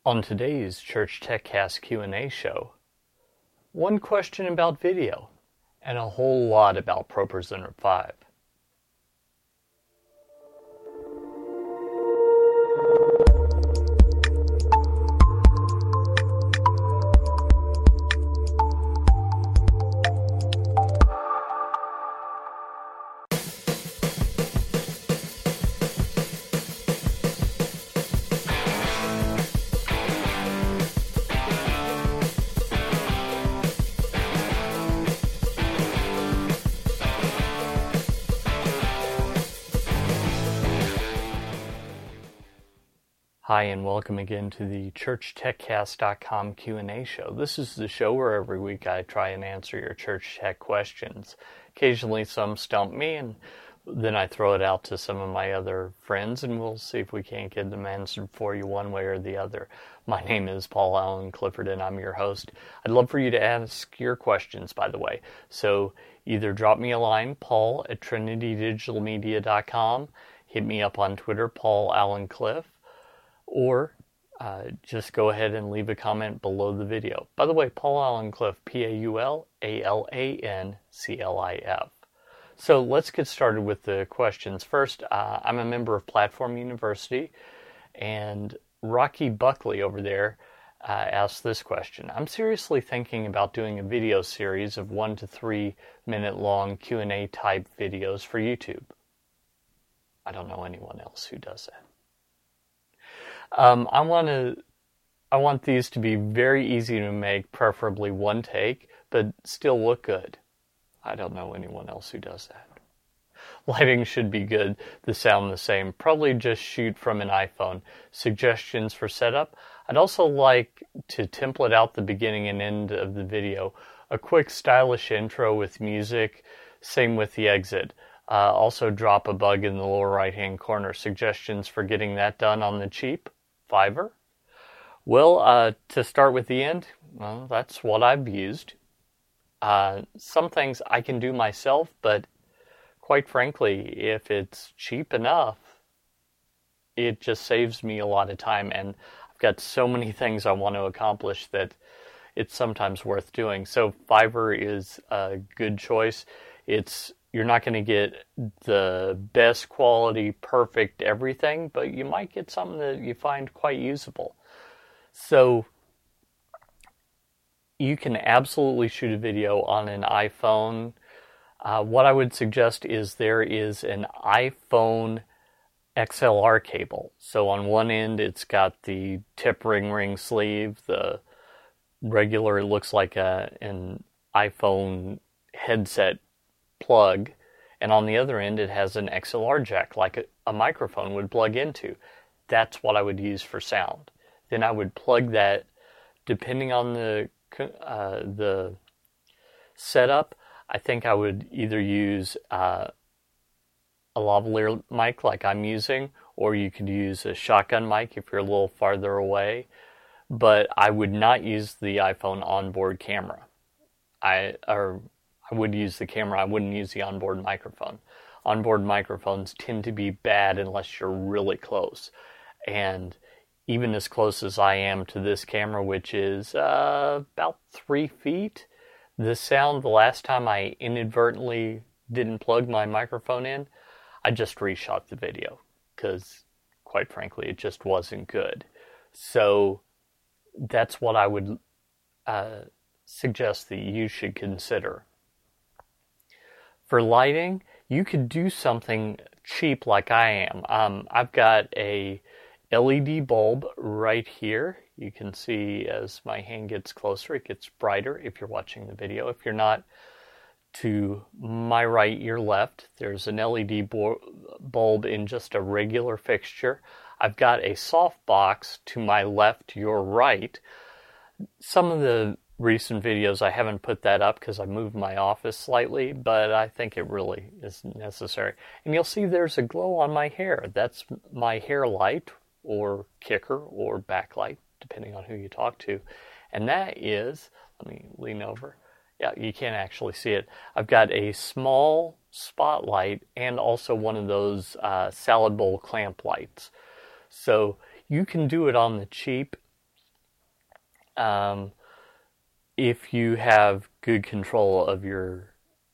On today's Church TechCast Q&A show, one question about video and a whole lot about ProPresenter 5. Hi, and welcome again to the ChurchTechCast.com Q&A show. This is the show where every week I try and answer your church tech questions. Occasionally some stump me, and then I throw it out to some of my other friends, and we'll see if we can't get them answered for you one way or the other. My name is Paul Allen Clifford, and I'm your host. I'd love for you to ask your questions, by the way. So either drop me a line, paul@trinitydigitalmedia.com, hit me up on Twitter, Paul Allen Cliff, or just go ahead and leave a comment below the video. By the way, Paul Allen Cliff, PaulAlanClif. So let's get started with the questions. First, I'm a member of Platform University, and Rocky Buckley over there asked this question. I'm seriously thinking about doing a video series of 1 to 3 minute long Q&A type videos for YouTube. I don't know anyone else who does that. I want these to be very easy to make, preferably one take, but still look good. I don't know anyone else who does that. Lighting should be good, the sound the same. Probably just shoot from an iPhone. Suggestions for setup? I'd also like to template out the beginning and end of the video. A quick stylish intro with music, same with the exit. Also drop a bug in the lower right hand corner. Suggestions for getting that done on the cheap? Fiverr? Well, to start with the end, well, that's what I've used. Some things I can do myself, but quite frankly, if it's cheap enough, it just saves me a lot of time, and I've got so many things I want to accomplish that it's sometimes worth doing. So Fiverr is a good choice. You're not going to get the best quality, perfect everything, but you might get something that you find quite usable. So you can absolutely shoot a video on an iPhone. What I would suggest is there is an iPhone XLR cable. So on one end, it's got the tip ring sleeve, the regular, it looks like an iPhone headset plug, and on the other end it has an XLR jack like a microphone would plug into. That's what I would use for sound. Then I would plug that, depending on the setup, I think I would either use a lavalier mic like I'm using, or you could use a shotgun mic if you're a little farther away, but I would not use the iPhone onboard camera. I would use the camera, I wouldn't use the onboard microphone. Onboard microphones tend to be bad unless you're really close. And even as close as I am to this camera, which is about 3 feet, the sound, the last time I inadvertently didn't plug my microphone in, I just reshot the video because, quite frankly, it just wasn't good. So that's what I would suggest that you should consider. For lighting, you could do something cheap like I am. I've got a LED bulb right here. You can see as my hand gets closer, it gets brighter if you're watching the video. If you're not, to my right, your left, there's an LED bulb in just a regular fixture. I've got a softbox to my left, your right. Some of the recent videos I haven't put that up because I moved my office slightly, but I think it really is necessary. And you'll see there's a glow on my hair. That's my hair light or kicker or backlight, depending on who you talk to. And that is, let me lean over. Yeah, you can't actually see it. I've got a small spotlight and also one of those salad bowl clamp lights. So you can do it on the cheap. if you have good control of your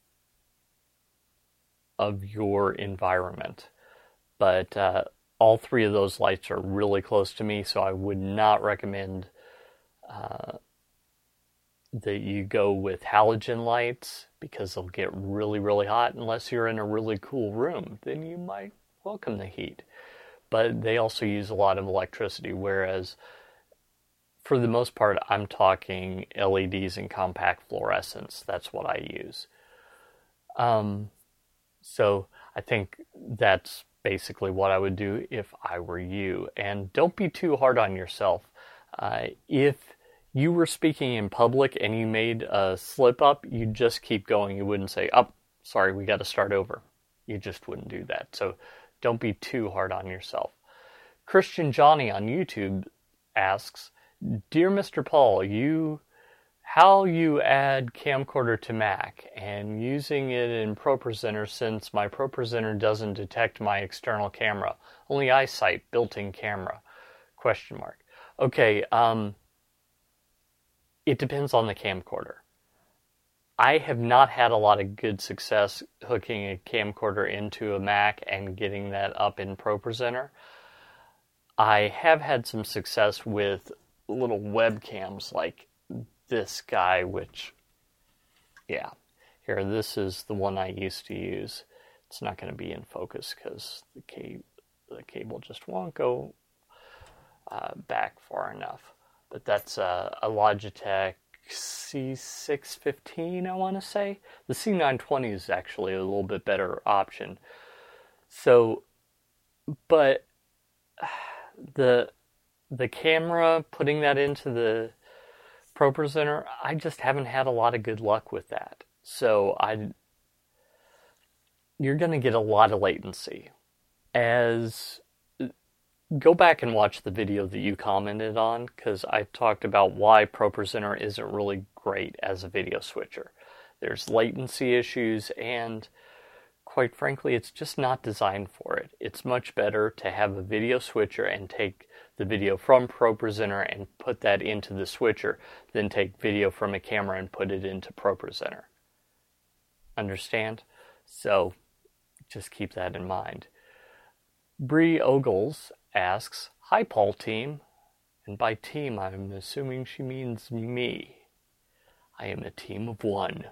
environment. But all three of those lights are really close to me, so I would not recommend that you go with halogen lights because they'll get really, really hot unless you're in a really cool room. Then you might welcome the heat. But they also use a lot of electricity, whereas for the most part, I'm talking LEDs and compact fluorescence. That's what I use. So I think that's basically what I would do if I were you. And don't be too hard on yourself. If you were speaking in public and you made a slip up, you'd just keep going. You wouldn't say, oh, sorry, we got to start over. You just wouldn't do that. So don't be too hard on yourself. Christian Johnny on YouTube asks, Dear Mr. Paul, how you add camcorder to Mac and using it in ProPresenter since my ProPresenter doesn't detect my external camera, only iSight built-in camera, ? Okay, it depends on the camcorder. I have not had a lot of good success hooking a camcorder into a Mac and getting that up in ProPresenter. I have had some success with little webcams like this guy, which, yeah, here, this is the one I used to use. It's not going to be in focus because the cable just won't go back far enough. But that's a Logitech C615, I want to say. The C920 is actually a little bit better option. So, but the camera, putting that into the ProPresenter, I just haven't had a lot of good luck with that. So you're going to get a lot of latency. Go back and watch the video that you commented on, because I talked about why ProPresenter isn't really great as a video switcher. There's latency issues, and quite frankly, it's just not designed for it. It's much better to have a video switcher and take the video from ProPresenter and put that into the switcher than take video from a camera and put it into ProPresenter. Understand? So just keep that in mind. Bree Ogles asks, Hi Paul team, and by team I'm assuming she means me. I am a team of one.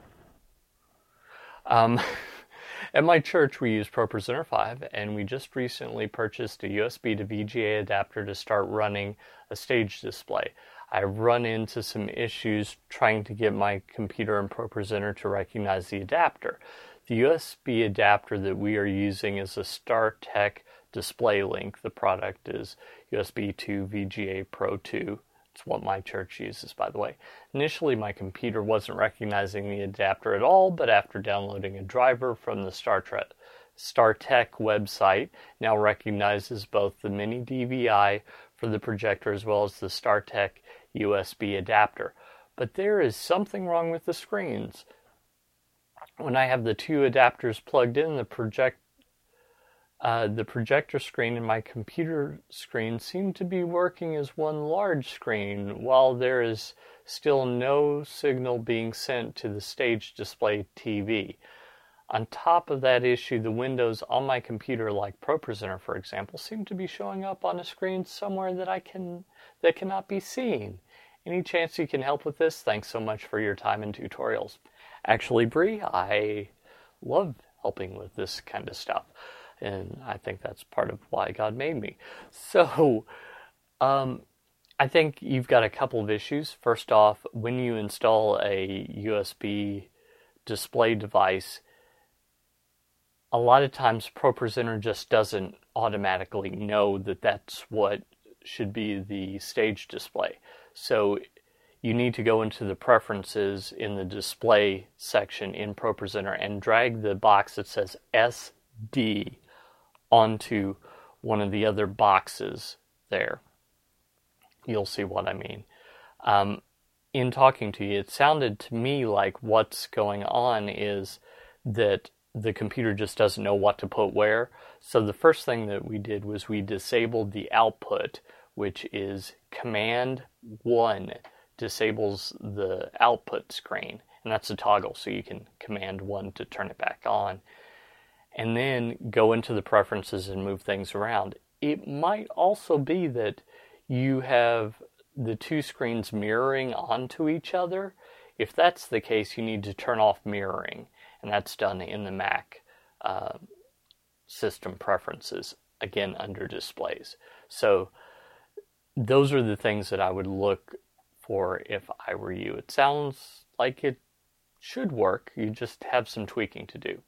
At my church we use ProPresenter 5, and we just recently purchased a USB to VGA adapter to start running a stage display. I've run into some issues trying to get my computer and ProPresenter to recognize the adapter. The USB adapter that we are using is a StarTech Display Link. The product is USB to VGA Pro 2. It's what my church uses, by the way. Initially, my computer wasn't recognizing the adapter at all, but after downloading a driver from the StarTech website, now recognizes both the mini DVI for the projector as well as the StarTech USB adapter. But there is something wrong with the screens. When I have the two adapters plugged in, the projector screen and my computer screen seem to be working as one large screen, while there is still no signal being sent to the stage display TV. On top of that issue, the windows on my computer, like ProPresenter for example, seem to be showing up on a screen somewhere that cannot be seen. Any chance you can help with this? Thanks so much for your time and tutorials. Actually, Bree, I love helping with this kind of stuff. And I think that's part of why God made me. So, I think you've got a couple of issues. First off, when you install a USB display device, a lot of times ProPresenter just doesn't automatically know that that's what should be the stage display. So you need to go into the preferences in the display section in ProPresenter and drag the box that says SD onto one of the other boxes there. You'll see what I mean. In talking to you, it sounded to me like what's going on is that the computer just doesn't know what to put where. So the first thing that we did was we disabled the output, which is Command 1 disables the output screen, and that's a toggle, so you can command 1 to turn it back on, and then go into the preferences and move things around. It might also be that you have the two screens mirroring onto each other. If that's the case, you need to turn off mirroring, and that's done in the Mac system preferences, again under displays. So those are the things that I would look for if I were you. It sounds like it should work. You just have some tweaking to do.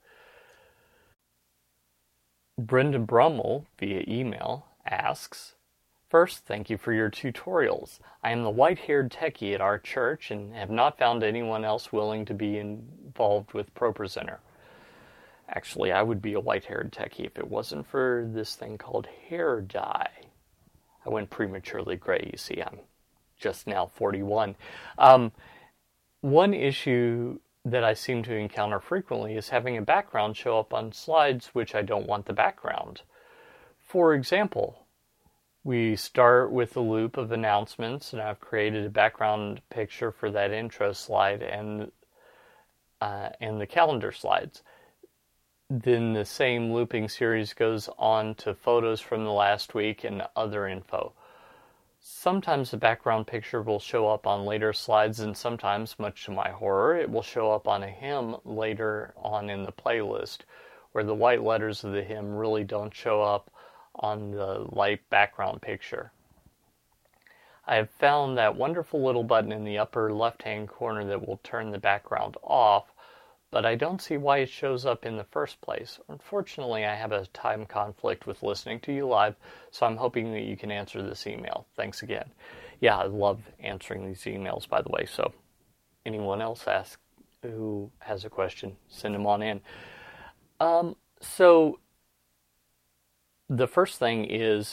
Brenda Brummel via email asks, first, thank you for your tutorials. I am the white-haired techie at our church and have not found anyone else willing to be involved with ProPresenter. Actually, I would be a white-haired techie if it wasn't for this thing called hair dye. I went prematurely gray, you see. I'm just now 41. One issue that I seem to encounter frequently is having a background show up on slides which I don't want the background. For example, we start with a loop of announcements, and I've created a background picture for that intro slide and the calendar slides. Then the same looping series goes on to photos from the last week and other info. Sometimes the background picture will show up on later slides, and sometimes, much to my horror, it will show up on a hymn later on in the playlist, where the white letters of the hymn really don't show up on the light background picture. I have found that wonderful little button in the upper left-hand corner that will turn the background off, but I don't see why it shows up in the first place. Unfortunately, I have a time conflict with listening to you live, so I'm hoping that you can answer this email. Thanks again. Yeah, I love answering these emails, by the way, so anyone else who has a question, send them on in. So the first thing is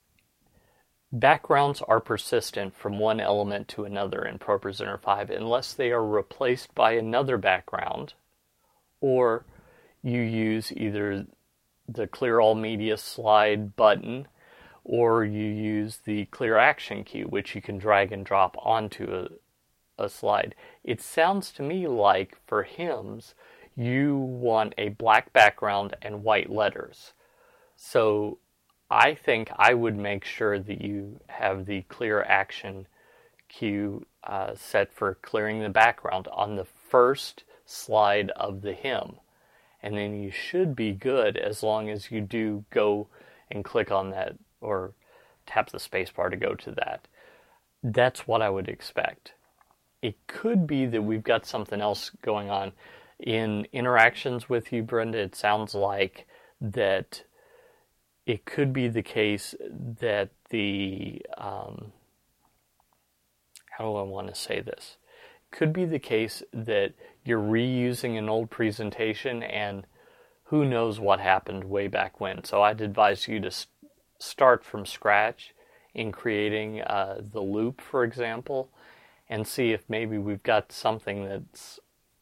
backgrounds are persistent from one element to another in ProPresenter 5 unless they are replaced by another background, or you use either the Clear All Media slide button, or you use the Clear Action key, which you can drag and drop onto a slide. It sounds to me like for hymns, you want a black background and white letters. So I think I would make sure that you have the Clear Action cue set for clearing the background on the first slide of the hymn, and then you should be good as long as you do go and click on that or tap the spacebar to go to that. That's what I would expect. It could be that we've got something else going on in interactions with you, Brenda. It sounds like that it could be the case that the how do I want to say this? Could be the case that you're reusing an old presentation and who knows what happened way back when. So I'd advise you to start from scratch in creating the loop, for example, and see if maybe we've got something that's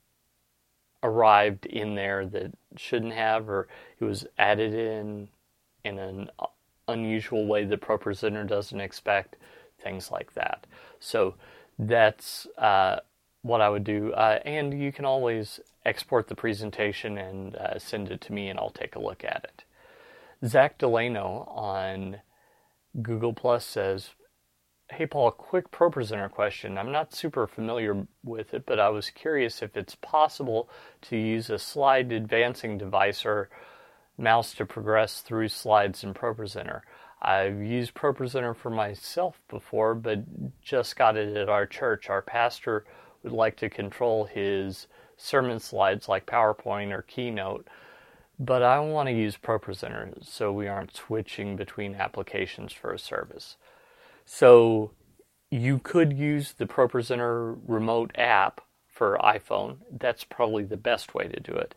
arrived in there that shouldn't have, or it was added in an unusual way that ProPresenter doesn't expect, things like that. So that's what I would do. And you can always export the presentation and send it to me, and I'll take a look at it. Zach Delano on Google Plus says, hey Paul, quick ProPresenter question. I'm not super familiar with it, but I was curious if it's possible to use a slide advancing device or mouse to progress through slides in ProPresenter. I've used ProPresenter for myself before, but just got it at our church. Our pastor would like to control his sermon slides like PowerPoint or Keynote, but I want to use ProPresenter so we aren't switching between applications for a service. So you could use the ProPresenter remote app for iPhone. That's probably the best way to do it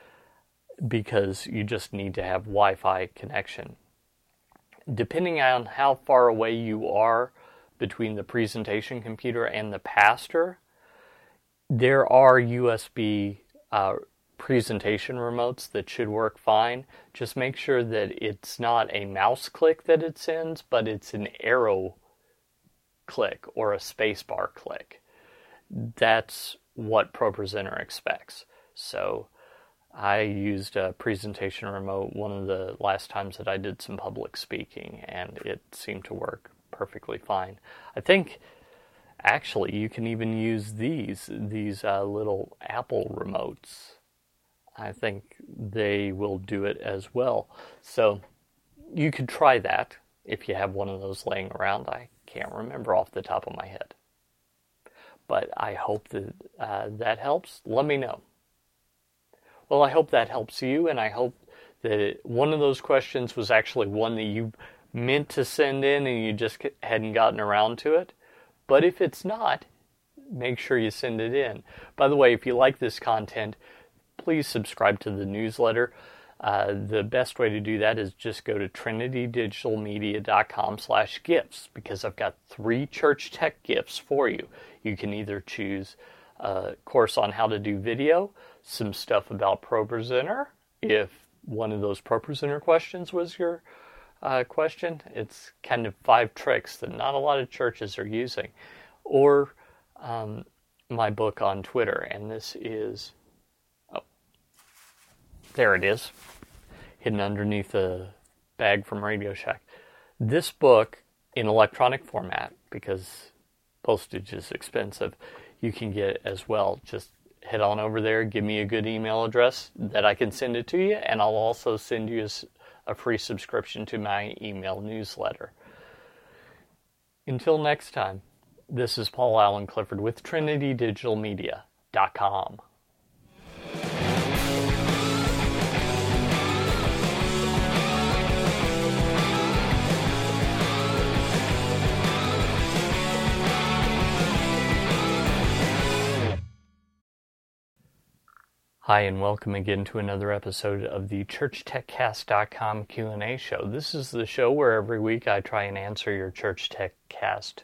because you just need to have Wi-Fi connection. Depending on how far away you are between the presentation computer and the pastor, there are USB presentation remotes that should work fine. Just make sure that it's not a mouse click that it sends, but it's an arrow click or a spacebar click. That's what ProPresenter expects. So I used a presentation remote one of the last times that I did some public speaking, and it seemed to work perfectly fine. I think actually you can even use these little Apple remotes. I think they will do it as well. So you could try that if you have one of those laying around. I can't remember off the top of my head. But I hope that that helps. Let me know. Well, I hope that helps you, and I hope that one of those questions was actually one that you meant to send in and you just hadn't gotten around to it. But if it's not, make sure you send it in. By the way, if you like this content, please subscribe to the newsletter. The best way to do that is just go to trinitydigitalmedia.com/gifts, because I've got 3 church tech gifts for you. You can either choose a course on how to do video, some stuff about ProPresenter, if one of those ProPresenter questions was your question. It's kind of 5 tricks that not a lot of churches are using. Or my book on Twitter, and this is, there it is, hidden underneath a bag from Radio Shack. This book in electronic format, because postage is expensive, you can get as well. Just head on over there, give me a good email address that I can send it to you, and I'll also send you a free subscription to my email newsletter. Until next time, this is Paul Allen Clifford with TrinityDigitalMedia.com. Hi, and welcome again to another episode of the ChurchTechCast.com Q&A show. This is the show where every week I try and answer your Church Tech Cast.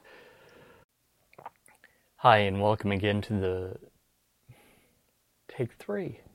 Hi, and welcome again to the Take 3